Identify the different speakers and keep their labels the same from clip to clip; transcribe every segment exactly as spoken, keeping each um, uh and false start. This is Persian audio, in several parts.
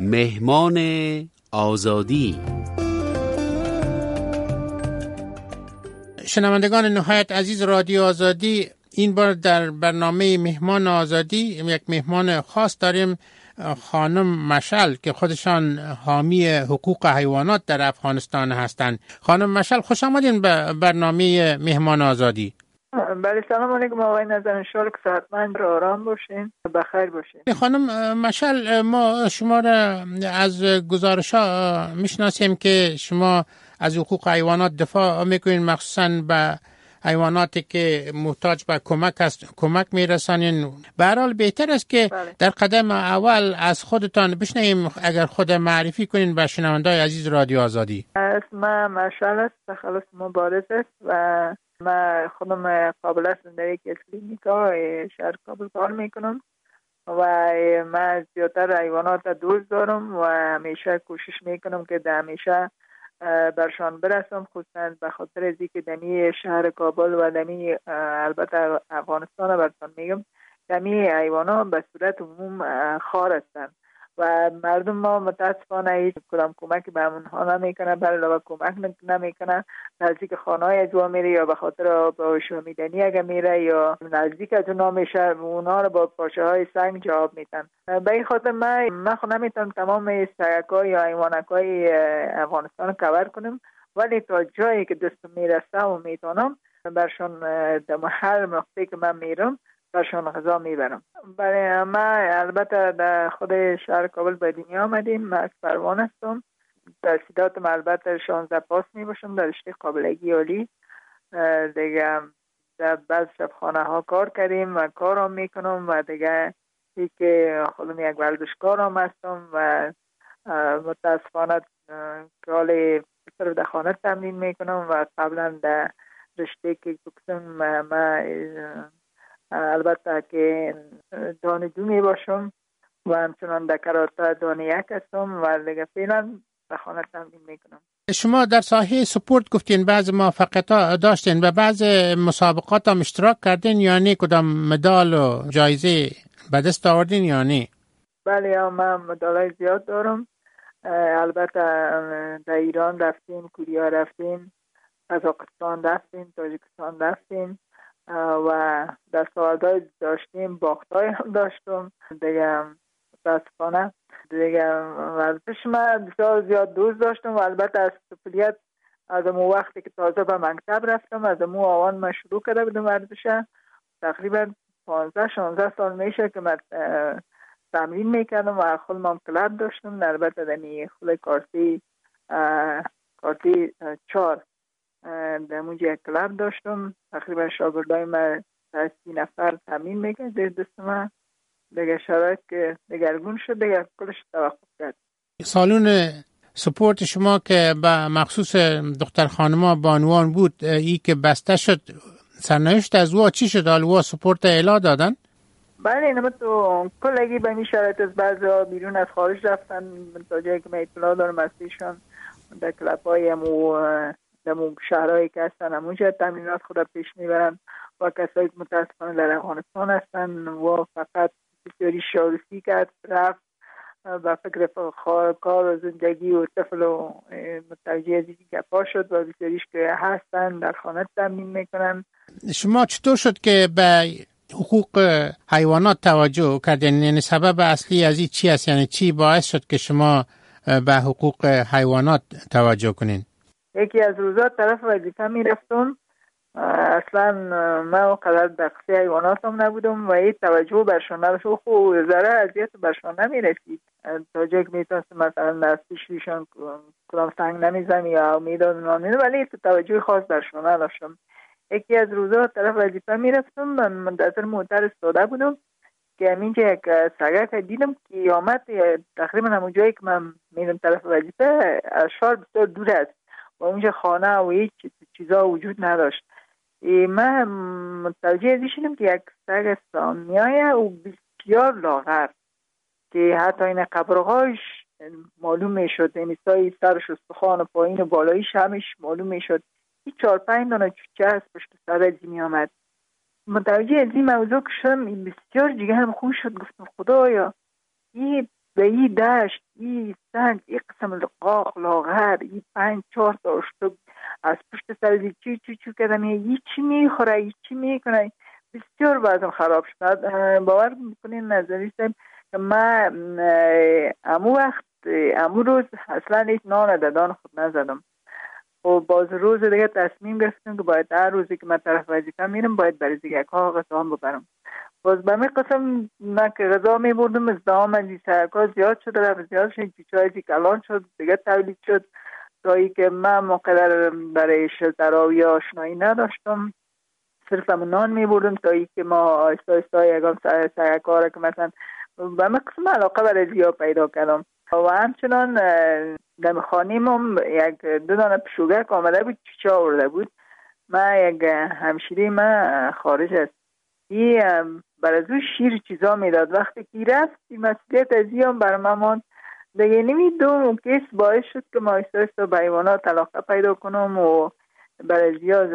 Speaker 1: مهمان آزادی.
Speaker 2: شنوندگان نهایت عزیز رادیو آزادی، این بار در برنامه مهمان آزادی یک مهمان خاص داریم، خانم مشعل که خودشان حامی حقوق حیوانات در افغانستان هستند. خانم مشعل، خوش آمدین به برنامه مهمان آزادی.
Speaker 3: بله، سلام علیکم آقای نظر، انشالله که صحتمند و آرام باشین، بخیر باشین.
Speaker 2: خانم مشعل، ما شما را از گزارش ها میشناسیم که شما از حقوق حیوانات دفاع میکنین، مخصوصا به حیواناتی که محتاج به کمک است کمک میرسانین. به هر حال بهتر است که
Speaker 3: بله.
Speaker 2: در قدم اول از خودتان بشنویم، اگر خود معرفی کنین به شنوندگان عزیز رادیو آزادی.
Speaker 3: اسمم مشعل است، تخلص مبارز است و من خودم قابل هستم در یک کلینیکا شهر کابل کار میکنم و من زیادتر حیوانات دوست دارم و همیشه کوشش میکنم که در همیشه برشان برسم، خصوصا به خاطر از اینکه دمی شهر کابل و دمی البته افغانستان براتون میگم، دمی حیوانات به صورت عموم خار هستند و مردم ما متاسفانه هیچ کدام کمکی به اونها نمیکنه، بر علاوه کمک نمیکنه، نزدیک خانه‌های اجوا میره یا به خاطر آب شامیدنی اگه میره یا نزدیک از اونها میشه، اونها رو با پاشه های سنگ جواب میدن. به این خاطر من من خود نمیتونم تمام سگ‌های یا حیوانات‌های افغانستان کاور کنم، ولی تا جایی که دستم میرسه و میتونم برشان در هر مقطعی که من میرم برشان غذا میبرم. برای ما البته در خود شهر کابل به دنیا آمدیم. من از پروان هستم، تحصیلاتم البته شانزده پاس میباشم در رشته قابلگی عالی دیگه. در بعض شبخانه ها کار کردیم و کارم میکنم و دیگه ای که خودم یک ورزشکار هم هستم و متاسفانه کال پسر در خانه تمرین میکنم و قبلا در رشته که بکسم ما البته که دانه دو می باشم و همچنان در کراته دانه یک هستم و دیگه فعلا در خانه تمرین میکنم.
Speaker 2: شما در ساحه سپورت گفتین بعض موفقیت داشتین و بعض مسابقات هم اشتراک کردین، یعنی کدام مدال و جایزه به دست آوردین یعنی؟
Speaker 3: بله، من مدالای زیاد دارم. البته در ایران رفتیم، کوریا رفتیم، قزاقستان رفتیم، تاجیکستان رفتیم و در سوالدهای داشتیم، باختای هم داشتم دیگه. متاسفانه دیگه ورزش من بسیار زیاد دوست داشتم و البته از طفولیت از امو وقتی که تازه به مکتب رفتم از امو آوان من شروع کرده بودم ورزش. تقریبا پانزده شانزده سال میشه که من تمرین میکردم و خودم هم کلب داشتم. البته دنی خود کارتی کارتی چار در موجه یک کلب داشتم. تقریبا شاگردای من سی نفر تمرین میکرد در دست من دیگه. شرایط که دگرگون شد دیگه کلش توقف کرد.
Speaker 2: سالون سپورت شما که به مخصوص دختر خانما بانوان بود، ای که بسته شد، سرنوشت از او چی شد؟ آلوا سپورت اعلا دادن؟
Speaker 3: بله، اینم تو کلگی به این شرایط از بعضی ها بیرون از خارج رفتن تا جایی که من اطلاع دارم از ایشان در کلاب های امو در شهرهایی که هستن همونجا تمرینات خود پیش میبرن و کسایی که متاسفانه در افغانستان هستن و فقط بسیاری شاروسی کرد رفت و فکر کار و زندگی و طفل و متوجه از اینکه گپا شد و بسیاریش که هستن در خانه تمرین میکنن.
Speaker 2: شما چطور شد که به حقوق حیوانات توجه کردین؟ یعنی سبب اصلی از این چی است؟ یعنی چی باعث شد که شما به حقوق حیوانات توجه کنین؟
Speaker 3: یکی از روزا طرف وظیفه میرفتم، اصلا من قدر دقیقی حیوانات هم نبودم و این توجه برشان نباشد. خب ذره اذیت برشان نمیرسید تا جایی که میتونست مثلا دستش ایشان کدام سنگ نمیزن یا میدادن، ولی توجه خاص برشان نداشتم. یکی از روزا طرف وظیفه میرفتم، من منتظر موتر استاده بودم که همینجا یک سگک دیدم که آمد تقریبا همون جایی که من میرم طرف وظیفه از شهر بسیار دور است و اونجا خانه و هیچ چیزا وجود نداشت. من متوجه ازی شدم که یک سگ سامیایه و بسیار لاغر که حتی این قبرهاش معلوم میشد، یعنی سای سرش استخوان و پایین و بالاییش همش معلوم میشد. این چهار پنج دانه چوچه از پشت سر ازی می آمد. متوجه از این موضوع که شدم بسیار جگرم خوش شد. گفتم خدایا این به این دشت این سنگ این قسم قاق لاغر این پنج چهار تا اشتب از پشت سر چی چی چی کردم یه چی میخوره یه چی میکنه بسیار بعضم خراب شد. باور میکنین نظریستم که من امو وقت امو روز اصلا هیچ نان ددان خود نزدم و باز روز دیگه تصمیم گرفتم که باید هر روزی که من طرف وظیفه میرم باید برای دیگه ها غذا ببرم. باز به می قسم نه که غذا می بردم ازدهام از این سرکا زیاد شد رفت زیاد شد چیچای زی کلان شد دیگه تولید شد تا ای که من مقدر برای شلتراوی آشنایی نداشتم صرف هم نان می بردم تا ای که ما آیستا آیستا یکم سرکا را که مثلا به می قسم علاقه برای زیاد پیدا کردم و همچنان در خانیم هم یک دو دانه پشوگک آمده بود چیچه آورده بود. من یک همشیری من خارج است ای برای از شیر چیزا میداد وقتی که رفت این مسئولیت از این هم برای من ماند دیگه نمی دو کیس باعث شد که ما ایستا ایستا به حیوانات علاقه پیدا کنم و برای زیاد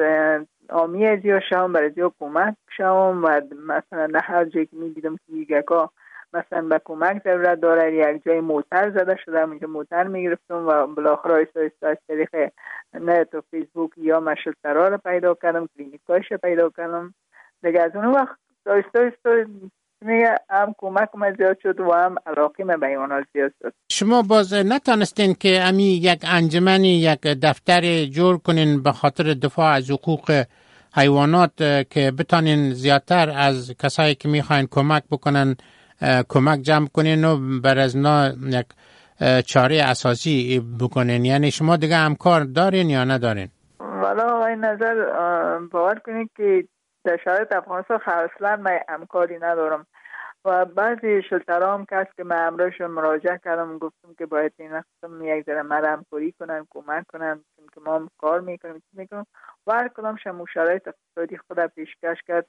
Speaker 3: آمی از این شام برای زیاد کمک شام و مثلا نه هر جایی که می دیدم که یکا مثلا به کمک ضرورت داره یک جای موتر زده شده اونجا موتر میگرفتم و بالاخره ایستا ایستا از طریق نت و فیسبوک یا مشلترها رو پیدا کردم کلینیکایش رو پیدا کردم دیگه از اون وقت ایستا ایستا میگه هم کمک من زیاد شد و هم علاقه من به حیوانات زیاد شد.
Speaker 2: شما باز نتانستین که امی یک انجمنی یک دفتر جور کنین به خاطر دفاع از حقوق حیوانات که بتانین زیادتر از کسایی که میخواین کمک بکنن کمک جمع کنین و بر از نا یک چاره اساسی بکنین یعنی شما دیگه همکار دارین یا ندارین؟
Speaker 3: والا آقای نظر باور کنید که در شرایط افغانستان اصلا من همکاری ندارم و بعضی شلترها هم کس که من امروزشون مراجعه کردم گفتم که باید این قسم یک ذره من همکاری کنن کمک کنن چون که ما کار میکنیم میکنم و هر کدام شما شرایط اقتصادی خود پیشکش کرد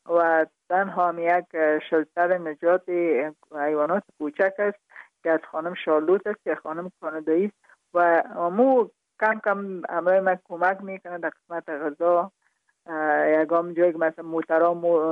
Speaker 3: و تنها یک شلتر نجات حیوانات کوچک است که از خانم شارلوت است که خانم کانادایی است و مو کم کم امروز من کمک میکنه در قسمت غذا یکم جایی که مثلا موترها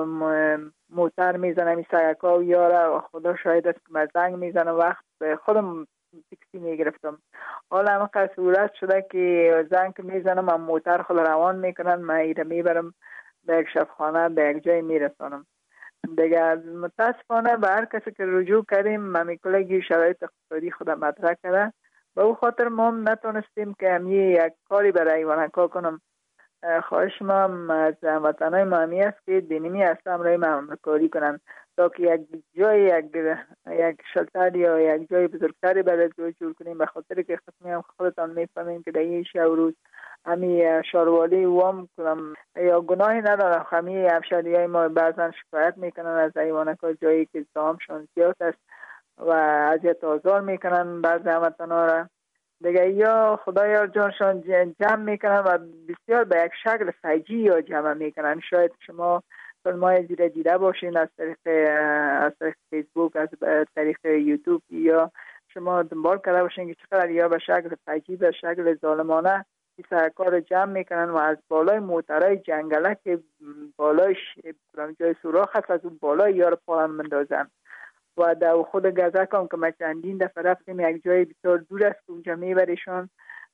Speaker 3: موتر میزنم این سیکا و یاره و خدا شاید است که من زنگ میزنم وقت خودم تکسی میگرفتم حالا همه صورت شده که زنگ میزنم من موتر خود روان میکنن من ایره میبرم به یک شفخانه به یک جای میرسانم دیگه متاسفانه به هر کسی که رجوع کردیم من میکلگی شرایط اقتصادی خودم مطرح کرده به او خاطر ما هم نتونستیم که همی یک کاری برای حیوانات کنم. خواهش ما از وطنهای مهمی است که دینیمی هست امرای مملکاری کنن تا که یک جای یک, یک شلتر یا یک جای بزرگتری برای جای جور کنیم به خاطر که خصمی هم خودتان میفهمیم که در این شب روز همی شاروالی وام کنم یا گناهی ندارم همی همشهری های ما بعضا شکایت میکنن از حیوانات جایی که زامشان زیاد است و اذیت آزار میکنن بعض هموطنها را دیگه یا خدایا جانشان جمع میکنن و بسیار به یک شکل فجی یا جمع میکنن. شاید شما فیلمای زیره دیده باشین از طریق از طریق فیسبوک از طریق یوتیوب یا شما دنبال کرده باشین که چقدر یا به شکل فجی به شکل ظالمانه این سرکار رو جمع میکنن و از بالای موترهای جنگله که بالای جای سوراخ هست از اون بالای یار پاهم مندازن و در خود گزه کام که ما چندین دفعه رفتیم یک جای بسیار دور است اونجا میبریشون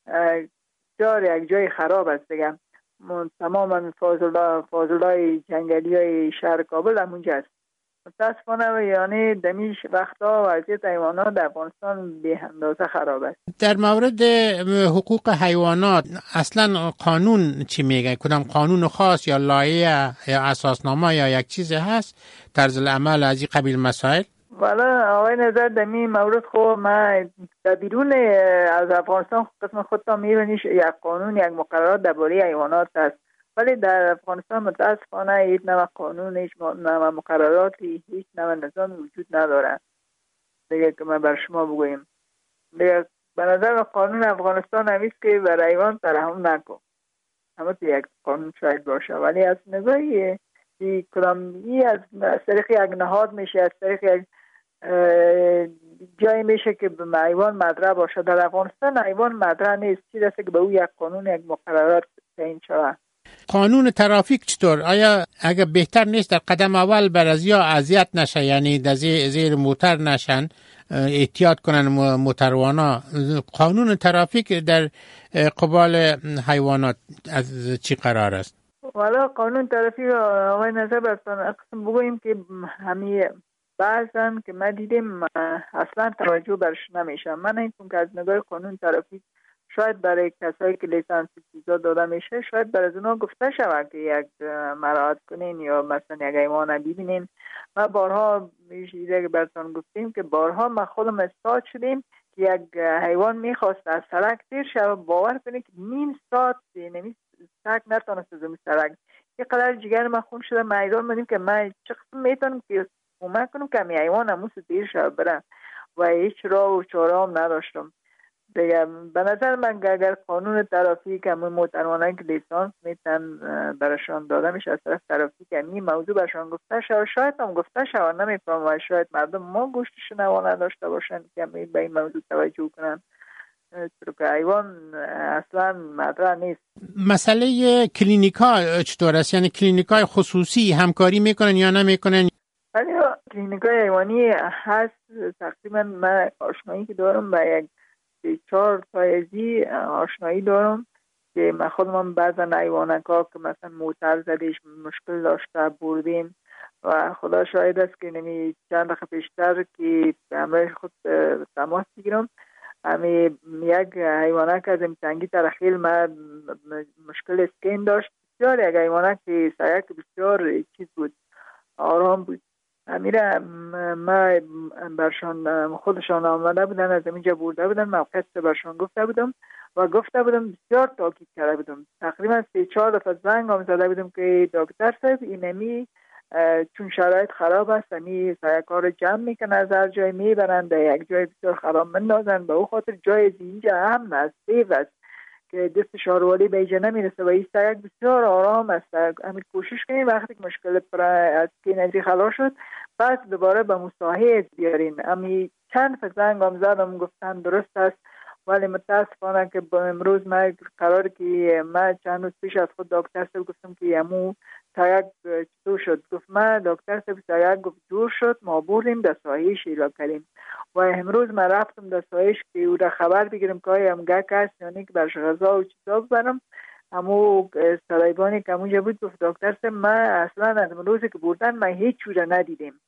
Speaker 3: جار یک جای خراب است دیگه تماما فاضلای جنگلی های شهر کابل هم اونجا است. متاسفانه یعنی دمیش وقتا وضعیت حیوانات در افغانستان به اندازه خراب است.
Speaker 2: در مورد حقوق حیوانات اصلا قانون چی میگه؟ کدام قانون خاص یا لایحه یا اساسنامه یا یک چیزی هست طرز العمل از این قبیل مسائل؟
Speaker 3: والا آقای نظر دمی مورد خب من در بیرون از افغانستان قسم خودتان میبینیش یک قانون یک مقررات درباره حیوانات هست ولی در افغانستان متاسفانه هیچ نوع قانون هیچ نوع مقرراتی هیچ نوع نظام وجود نداره دیگه که من بر شما بگویم دیگه به نظر قانون افغانستان همیست که بر حیوان ترحم نکن همه یک قانون شاید باشه ولی از نگاهی کلامی از طریق یک نهاد میشه از طریق یک جایی میشه که به حیوان مدرع باشه. در افغانستان حیوان مدرع نیست چی دسته که به او یک قانون یک مقررات تعیین شود.
Speaker 2: قانون ترافیک چطور؟ آیا اگه بهتر نیست در قدم اول بر از یا اذیت نشه یعنی در زیر موتر نشن احتیاط کنن موتروانا. قانون ترافیک در قبال حیوانات از چی قرار است؟
Speaker 3: والا قانون ترافیک آقای نظر برسان اقسم بگوییم که همی بعضن که ما دیدیم اصلا توجه برش نمیشه. من این که از نگاه قانون ترافیک شاید برای کسایی که لیسانس چیزا داده میشه شاید برای اونا گفته شود که یک مراعات کنین یا مثلا یک حیوان ببینین. ما بارها میشه براتون گفتیم که بارها ما خودم استاد شدیم که یک حیوان میخواست از سرک تیر شد، باور کنید که نیم ساعت نمی سرک نتونست از سرک. یه قدر جگر ما خون شده میدان بودیم که من چه قسم میتونم که کمک کنم که می حیوان همون تیر شد برم و هیچ راه و چاره هم نداشتم دیگه. به نظر من اگر قانون ترافیک همون موتروانایی که لیسانس میتن براشان داده میشه از طرف ترافیک همین موضوع براشان گفته شد، شاید هم گفته شد نمیفهم و شاید مردم ما گوشتش نوانه داشته باشن که به این موضوع توجه کنن چرا که حیوان اصلا مطرح نیست.
Speaker 2: مسئله کلینیکا چطور است؟ یعنی کلینیکای خصوصی همکاری میکنن یا نمیکنن؟
Speaker 3: ولی کلینیکای حیوانی هست. تقریبا من آشنایی که دارم با یک چهار تایزی آشنایی دارم که من خودم بعضا حیوانکا که مثلا موتر زدیش مشکل داشته بردیم و خدا شاهد است که نمی چند دقیقه پیشتر که همراه خود تماس بگیرم همی یک حیوانک از امتنگی ترخیل ما مشکل اسکین داشت. بسیار یک حیوانک که سایک بسیار چیز بود، آرام بود. امیره ما برشان خودشان آمده بودن از اینجا برده بودن، موقع برشان گفته بودم و گفته بودم بسیار تاکید کرده بودم. تقریبا سه چهار دفعه زنگ هم زده بودم که دکتر صاحب اینمی چون شرایط خراب است امی سایکار جمع میکنه از هر جای میبرن به یک جای بسیار خراب مندازن، به او خاطر جای اینجا هم است سیف است که دست شاروالی به اینجا نمیرسه و این سایک بسیار آرام است. همین کوشش کنیم وقتی که مشکل پر از که نزدیک خلاص شد پس دوباره به مصاحبه بیارین. امی چند فزنگ هم زدم گفتن درست است ولی متاسفانه که با امروز ما قرار که ما چند روز پیش از خود دکتر صاحب گفتم که یمو سایک چطور شد؟ گفت ما دکتر صاحب سایک گفت جور شد ما بردیم در سایه شیلا کردیم و امروز من رفتم در سایش که او را خبر بگیرم که آیا هم گک هست یعنی که برش غذا و چیزا ببرم. همو سرایبانی که همونجا بود گفت دکتر صاحب ما اصلا از روزی که بردن ما هیچ چوره ندیدیم.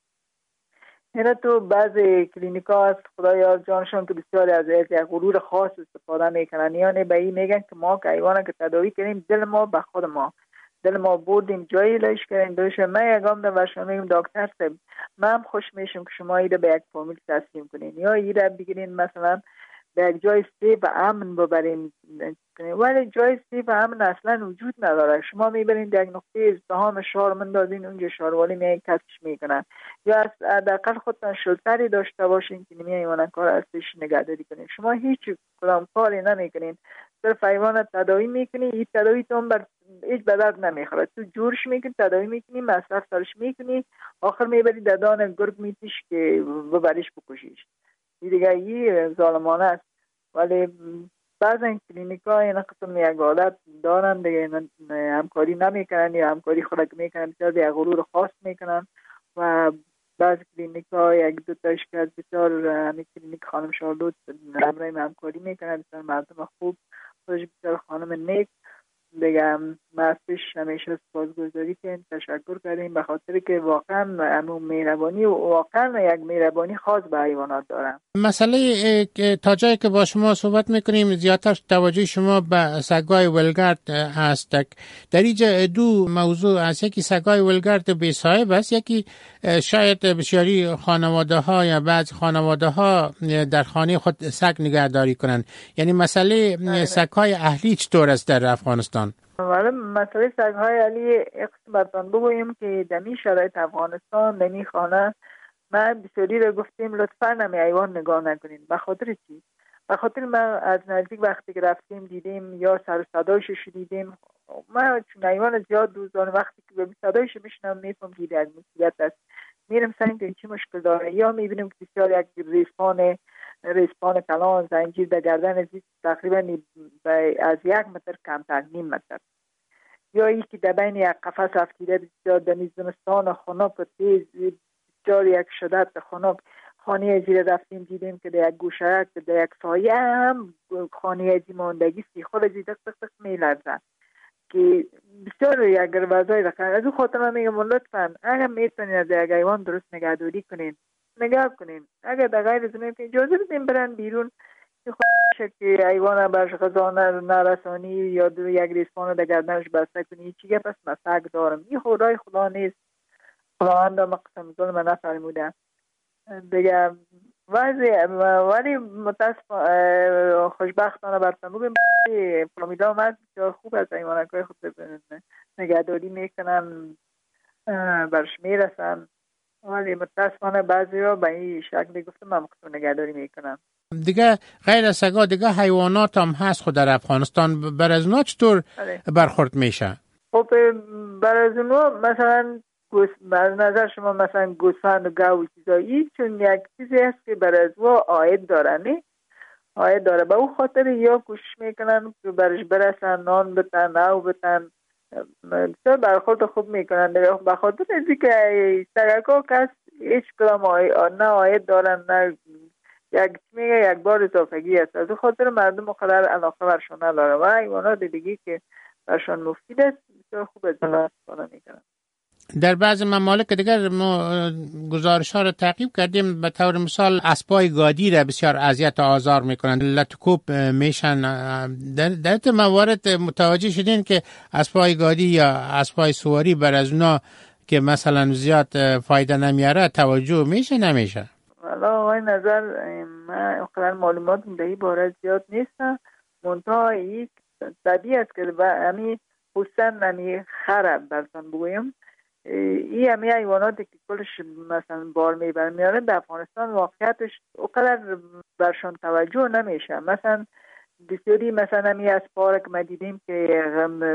Speaker 3: اینا تو بعض کلینیکا هست خدایا جانشون که بسیاری از یک غرور خاص استفاده میکنن، یعنی به این میگن که ما که حیوانه که تداوی کنیم دل ما به خود ما دل ما بردیم جایی لایش کردیم دوش من یکم در ورشان میگم دکتر صاحب من خوش میشم که شما ایده به یک فامیل تسلیم کنین یا ایده بگیرین مثلا به یک جای سیف و امن ببرین، ولی جای سیف و امن اصلا وجود نداره. شما میبرین در یک نقطه ازدحام شهر مندازین اونجا شهروالی می کسش میکنن یا از حداقل خودتان شلتری داشته باشین که نمی حیوانات کار اصلیش نگهداری کنین. شما هیچ کدام کاری نمیکنین، صرف حیوانات تداوی میکنی. این تداوی تو بر هیچ بدرد نمیخوره، تو جورش میکنی تداوی میکنی مصرف سرش میکنی آخر میبری ددان گرگ میتیش که ببریش بکشیش. این دیگه این ظالمانه است. ولی بعض این کلینیکا این قسم یک عادت دارن دیگه همکاری نمیکنن یا همکاری خلق میکنن بسیار یک غرور خاص میکنن و بعض کلینیکا یک دو تاش که بسیار همین کلینیک خانم شارلوت همراهی همکاری میکنن بسیار مردم خوب خودش بسیار خانم نیک دیگه. ما از پیش همیشه سپاسگزاری کنیم تشکر کردیم به خاطر که واقعا همون مهربانی و واقعا یک مهربانی خاص به حیوانات دارن.
Speaker 2: مسئله تا جایی که با شما صحبت میکنیم زیادتر توجه شما به سگای ولگرد هست. در اینجا دو موضوع است، یکی سگای ولگرد بی صاحب است، یکی شاید بسیاری خانواده ها یا بعض خانواده ها در خانه خود سگ نگهداری کنند. یعنی مسئله سگای اهلی چطور است در افغانستان؟
Speaker 3: ولی مسئله سگ‌های علی اقتصادتان بگوییم که دمی شرایط افغانستان دمی خانه ما بسیاری رو گفتیم لطفاً نمی حیوان نگاه نکنین. به خاطر چی؟ به خاطر ما از نزدیک وقتی که رفتیم دیدیم یا سر صدایش شنیدیم. ما چون حیوان زیاد دوزان وقتی که به صدایش میشنم میفهم که از مصیبت است میرم سعی که چی مشکل داره یا میبینیم که بسیار یک ریسپان ریسپان کلان زنجیر در گردن زیست تقریبا از یک متر کمتر نیم متر یا یکی در بین یک قفس افتیده بسیار در زمستان خنک و تیز بسیار یک شدت خنک خانه زیر رفتیم دیدیم که در یک گوشه که در یک سایه هم خانه ازی ماندگی سی خود ازی دق دق دق میلرزه که بسیار یک وضعی رقم. از اون خاطر من میگم لطفا اگر میتونین از یک حیوان درست نگهداری کنین نگاه کنین، اگر در غیر از اون اجازه بدین برن بیرون خودش که حیوان برش غذا نرسانی یا دو یک ریسپان در گردنش بسته کنی چیگه پس مسک دارم این خدای خدا نیست، خداوند مقسم ظلم نفرموده دیگه وضع. ولی متاسف خوشبختانه برتن بگیم فامیلا آمد بسیار خوب از حیوانات خود نگهداری میکنن برش میرسن، ولی متاسفانه بعضی ها به این شکلی گفتم من مقصود نگهداری میکنن.
Speaker 2: دیگه غیر از سگا دیگه حیوانات هم هست خود در افغانستان، بر از اونا چطور برخورد میشه؟
Speaker 3: خب بر از اونا مثلا بر نظر شما مثلا گوسفند و گاو و چیزایی چون یک چیزی هست که بر از اونا عاید داره نه عاید داره به اون خاطر یا کوشش میکنن که برش برسن نان بتن او بتن بسیار برخورد خوب میکنن دیگه به خاطر ازی که سگکا کس هیچ کلام نه عاید دارن نه یک میگه یک بار اضافگی است، از خاطر مردم مقدر علاقه برشون نداره و حیوانات دیگه که برشون مفید است بسیار خوب استفاده میکنن.
Speaker 2: در بعض ممالک دیگر ما گزارش ها رو تعقیب کردیم، به طور مثال اسبای گادی را بسیار اذیت و آزار میکنن، لطکوب میشن. در در موارد متوجه شدین که اسبای گادی یا اسبای سواری بر از اونا که مثلا زیاد فایده نمیاره توجه میشه نمیشه؟
Speaker 3: والا آقای نظر من اقلا معلومات در این باره زیاد نیست، منتها یک طبیعت که همین حسن نمی خرب برسن بگویم این همی حیواناتی که کلش مثلا بار میبرن میاره در افغانستان واقعیتش اقدر برشان توجه نمیشه. مثلا بسیاری مثلا همی از پارک ما دیدیم که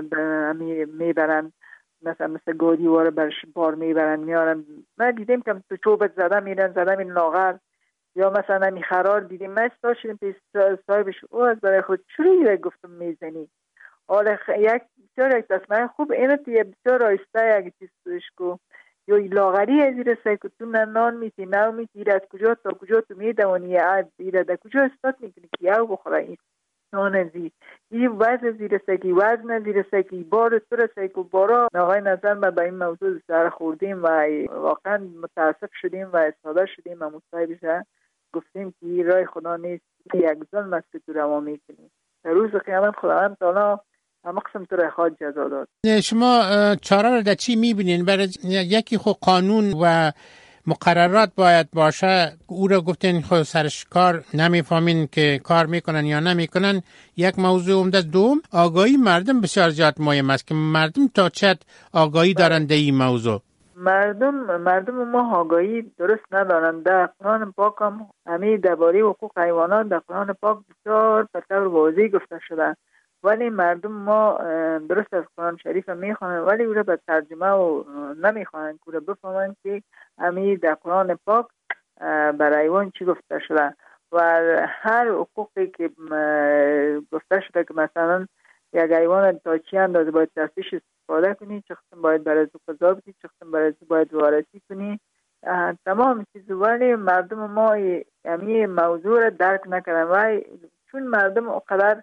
Speaker 3: همی میبرن مثلا مثل گودی واره برش بار میبرن میارن، ما دیدیم که تو چوبت زده میرن زده می لاغر، یا مثلا همی خرار دیدیم ما استا شدیم پیش صاحبش او از برای خود چروی گفتم میزنی حالا خ... یک بسیار یک تصمیم خوب اینه که بسیار رایسته یک چیزش کو یا لاغری از این رسه که تو نان میتی نو میتی از کجا تا کجا تو میدوانی عاد ایره در کجا استاد میکنی که یاو بخوره این نان ازی این وزن زیر سکی وزن زیر سکی بار تو رسه که بارا آقای نظر ما به این موضوع سر خوردیم و واقعا متاسف شدیم و استاده شدیم و مصاحبه گفتیم که این رای خدا نیست که یک ظلم است که تو روا میکنی در روز قیامت خداوند تعالی اما قسم تو را خواهد جزا داد.
Speaker 2: شما چاره را در چی میبینین؟ برای یکی خود قانون و مقررات باید باشه، او را گفتین خود سرش کار نمیفهمین که کار میکنن یا نمیکنن، یک موضوع عمده. دوم آگاهی مردم بسیار زیاد مهم است که مردم تا چت آگاهی دارن در این موضوع.
Speaker 3: مردم مردم ما آگاهی درست ندارن. در قرآن پاک هم همین درباره حقوق حیوانات در قرآن پاک بسیار به طور واضح گفته شده، ولی مردم ما درست از قرآن شریف میخوانند ولی او را به ترجمه و نمیخوانند که بفهمند که همین در قرآن پاک برای حیوان چی گفته شده و هر حقوقی که گفته شده که مثلا یک حیوان تا چی اندازه باید دستش استفاده کنی، چه قسم باید برای او غذا بدی، چه قسم برای او باید وارسی کنی، تمام چیز، ولی مردم ما همین موضوع را درک نکردن و چون مردم اقدر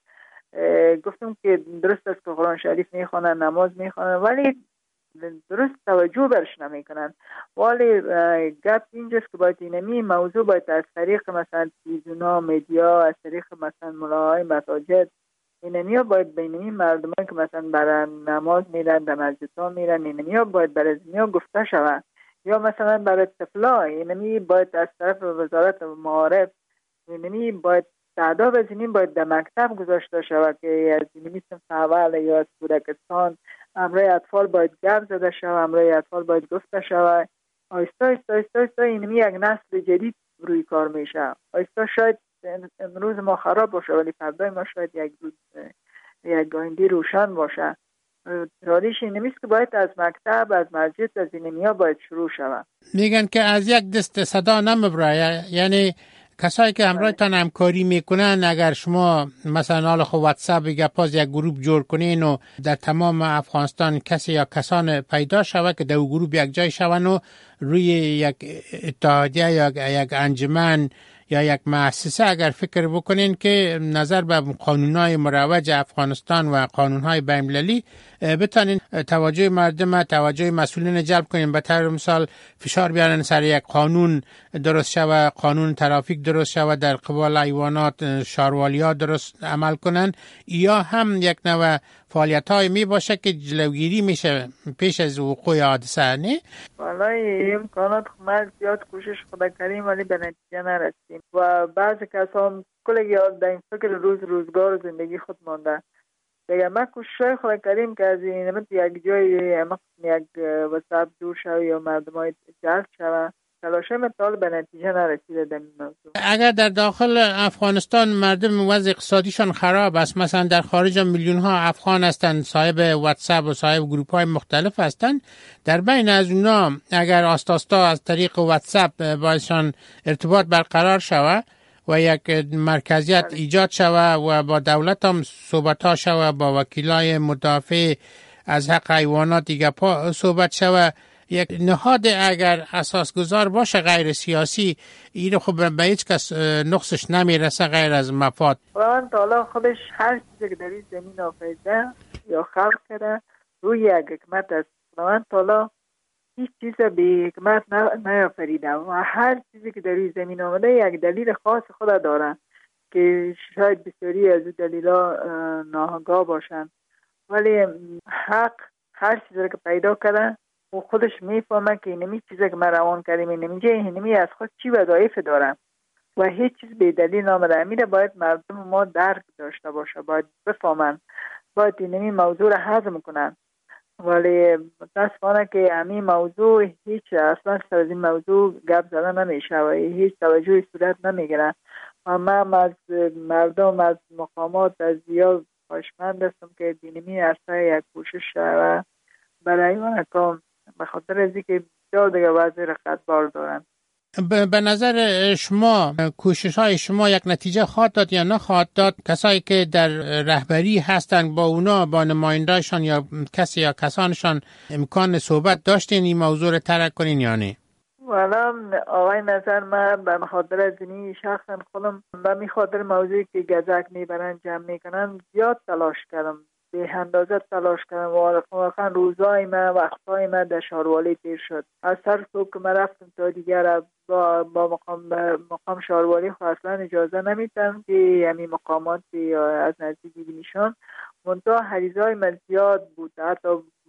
Speaker 3: گفتم که درست است که قرآن شریف میخوانن نماز میخوانن ولی درست توجه برش نمیکنن، ولی گپ اینجاست که باید اینمی موضوع باید از طریق مثلا تلویزیونا مدیا از طریق مثلا ملاهای مساجد اینمی ها باید بینمی مردم که مثلا برای نماز میرن در مسجد ها میرن اینمی ها باید برای اینمی گفته شود، یا مثلا برای طفلا اینمی باید از طرف وزارت معارف اینمی باید تعداد از اینیم باید در مکتب گذاشته شود که از اینمی سنف اول یا از کودکستان امرای اطفال باید گپ زده شود، امرای اطفال باید گفته شود. آیستا آیستا آیستا آیستا اینمی یک نسل جدید روی کار میشه. آیستا شاید امروز ما خراب باشه ولی فردای ما شاید یک روز یک آینده روشن باشه. رالیش اینمیست که باید از مکتب از مسجد از اینمی ها باید شروع شود.
Speaker 2: میگن که از یک دست صدا نمیبره، یعنی کسایی که همراهتان همکاری میکنن، اگر شما مثلا حالا خب واتساپ یا پاز یک گروه جور کنین و در تمام افغانستان کسی یا کسان پیدا شود که در اون گروه یک جای شون و روی یک اتحادیه یا یک انجمن یا یک مؤسسه اگر فکر بکنین که نظر به قانونهای مروج افغانستان و قانونهای بین‌المللی بتانین توجه مردم، توجه مسئولین جلب کنین، به طور مثال فشار بیارن سر یک قانون درست شود، قانون ترافیک درست شود، در قبال حیوانات شاروالیا درست عمل کنن، یا هم یک نوع فعالیت های می باشه که جلوگیری میشه پیش از وقوع حادثه. نه
Speaker 3: والله امکانات ما زیاد کوشش خدا کردیم ولی به نتیجه نرسیدیم و بعضی کسان کلی یاد در این فکر روز روزگار زندگی خود مانده. دیگه ما کوشش خدا کردیم که از این نمت یک جای اما یک وسط دور شوی یا مردم های جلب شوه، تلاشه مثال به نتیجه نرسیده در این موضوع.
Speaker 2: اگر در داخل افغانستان مردم وضع اقتصادیشان خراب است، مثلا در خارج میلیون ها افغان هستند صاحب واتساپ و صاحب گروپ های مختلف هستند، در بین از اونا اگر آستاستا از طریق واتساپ باشان ارتباط برقرار شود و یک مرکزیت ایجاد شود و با دولت هم صحبت ها شود، با وکیلای مدافع از حق حیوانات دیگه صحبت شود، یک نهاد اگر اساسگذار باشه غیر سیاسی، این خب به هیچ کس نقصش نمیرسه غیر از مفاد.
Speaker 3: خداوند تعالی خودش هر چیزی که در این زمین آفریده یا خلق کرده روی یک حکمت است. خداوند تعالی هیچ چیز به حکمت نیافریده و هر چیزی که در این زمین آمده یک دلیل خاص خود داره که شاید بسیاری از دلیلا ناآگاه باشن، ولی حق هر چیزی که پیدا کرده و خودش میفهمه که اینمی چیزی که من روان کردیم اینمی اینمی از خود چی وظایف دارم و هیچ چیز به دلیل نامده. امیره باید مردم ما درک داشته باشه، باید بفهمن، باید اینمی موضوع را هضم کنن. ولی متاسفانه که همین موضوع هیچ اصلا سر از این موضوع گپ زده نمیشه و هیچ توجهی صورت نمیگیره و من از مردم از مقامات از زیاد خواهشمند هستم که اینمی اصلا یک کوشش و برای من کام به خاطر از اینکه بسیار دیگه وضعی رقتبار دارن.
Speaker 2: به نظر شما کوشش های شما یک نتیجه خواهد داد یا نخواهد داد؟ کسایی که در رهبری هستند با اونا، با نمایندهشان یا کسی یا کسانشان امکان صحبت داشتین این موضوع رو ترک کنین یا نه؟
Speaker 3: والا آقای نظر من به خاطر از اینی شخصا خودم به می خاطر موضوعی که گزک میبرن جمع میکنن زیاد تلاش کردم، به اندازه تلاش کردم و واقعا روزای من وقتای من در شاروالی تیر شد. از هر صبح که من رفتم تا دیگر با, با مقام مقام شاروالی خو اصلا اجازه نمیدن که همین مقامات از نزدیک ببینیشان. منتها حریزای من زیاد بود، حتی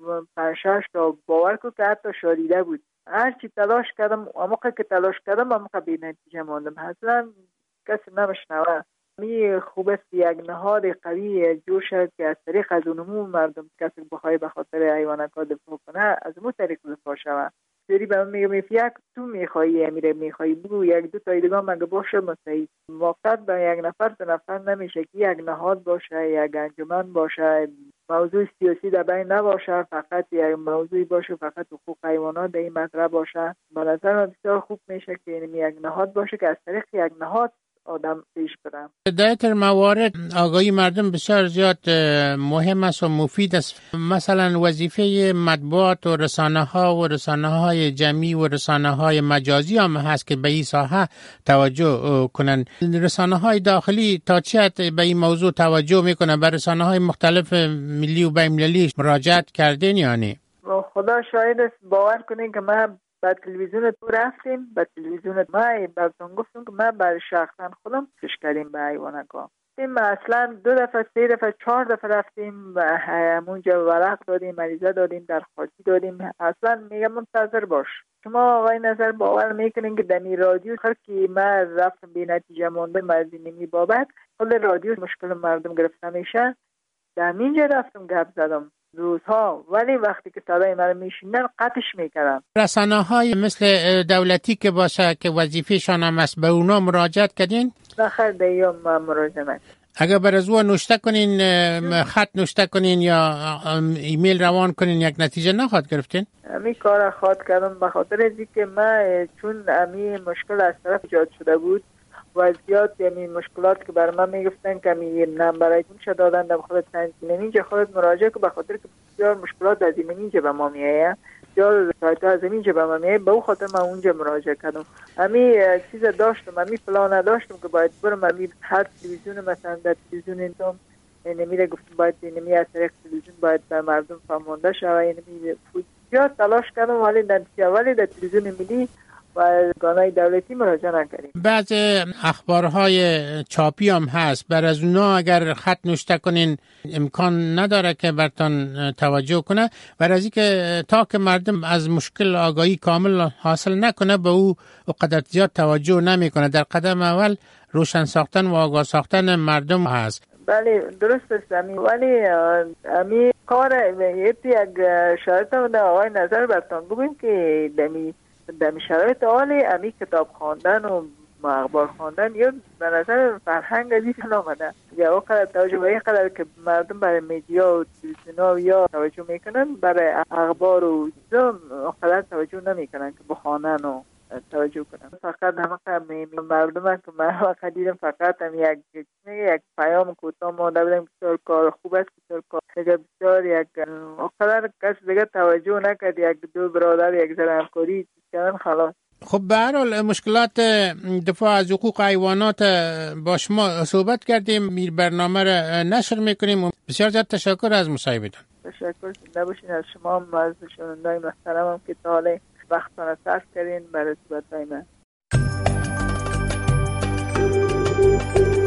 Speaker 3: پنج تا باور کن که حتی شاریده بود. هرچی تلاش کردم اما که تلاش کردم اما که بی نتیجه ماندم. اصلا کسی نمیشنوه. می خوب است یک نهاد قوی جور شد که از طریق از اونمو مردم کسی بخواه به خاطر حیوانات دفاع کنه از اون طریق دفاع شود. سری به من میگم یک تو میخوایی امیره میخوایی بگو یک دو تا دیگه مگه باشه مستعی موقت به یک نفر دو نفر نمیشه که یک نهاد باشه، یک انجمن باشه، موضوع سیاسی در بین نباشه، فقط یک موضوعی باشه فقط حقوق حیوانات در این مطرح باشه. به نظر من بسیار خوب میشه که یک نهاد باشه که از طریق یک نهاد آدم پیش برم. خدا شاهد است، باور کنین که من با تلویزیون تو رفتیم، با تلویزیون ما براتون گفتم که ما برای شخصا خودم کش کردیم به حیوانات. این اصلا دو دفعه سه دفعه چهار دفعه رفتیم و همونجا ورق دادیم، مریضه دادیم، درخواستی دادیم. اصلا میگم منتظر باش. شما آقای نظر باور میکنین که دمی رادیو هر کی ما رفتم بی نتیجه مونده مردمی بابت کل رادیو مشکل مردم گرفته میشه. دمینجا رفتم گپ زدم روزها، ولی وقتی که صدای من میشنن قطعش میکردن.
Speaker 2: رسانه های مثل دولتی که باشه که وظیفه‌شان هم است به اونا مراجعت کردین؟
Speaker 3: نخیر دیگه ما مراجعه.
Speaker 2: اگر بر از او نوشته کنین، خط نوشته کنین یا ایمیل روان کنین یک نتیجه نخواد گرفتین؟
Speaker 3: امی کار خواهد کردم به خاطر از اینکه من چون امی مشکل از طرف ایجاد شده بود و زیاد یعنی مشکلات که بر من میگفتن که می نمبر شده دادن در خود تنظیم اینجا خودت مراجعه که به خاطر که بسیار مشکلات از اینجا به ما میایه بسیار سایت از اینجا به ما میایه به اون خاطر من اونجا مراجعه کردم. امی چیز داشتم امی پلان نداشتم که باید برم امی هر تلویزیون مثلا در تلویزیون اینتم نمیره گفتم باید نمی از طریق تلویزیون باید در مردم فهمانده شوه نمی زیاد تلاش کردم ولی در ولی در تلویزیون ملی و گانای دولتی مراجعه نکردیم.
Speaker 2: بعض اخبارهای چاپی هم هست، بر از اونا اگر خط نوشته کنین امکان نداره که برتان توجه کنه، بر از اینکه تا که مردم از مشکل آگاهی کامل حاصل نکنه به او قدر زیاد توجه نمیکنه. در قدم اول روشن ساختن و آگاه ساختن مردم هست.
Speaker 3: بله درست است امی، ولی امی کار یک شرایط هم آقای نظر برتان بگویم که دمی دمی شرایط عالی امی کتاب خواندن و اخبار خواندن یا به نظر فرهنگ از این آمده یا وقت توجه به این قدر که مردم برای میدیا و تلویزیون یا توجه میکنن برای اخبار و چیزا قدر توجه نمیکنن که بخوانن و توجه کنن. فقط همه مردم که من وقت دیدم فقط هم یک یک پیام کوتاه مانده بودم بسیار کار خوب است بسیار کار بسیار یک قدر کس دیگه توجه نکرد یک دو برادر یک ذره همکاری کردن خلاص.
Speaker 2: خب به هر حال مشکلات دفاع از حقوق حیوانات با شما صحبت کردیم، برنامه را نشر میکنیم. بسیار زیاد تشکر از مصاحبتون.
Speaker 3: تشکر نباشین از شما هم از شنوندگان محترمم که تا حالا وقتتان صرف کردین برای صحبت‌های من.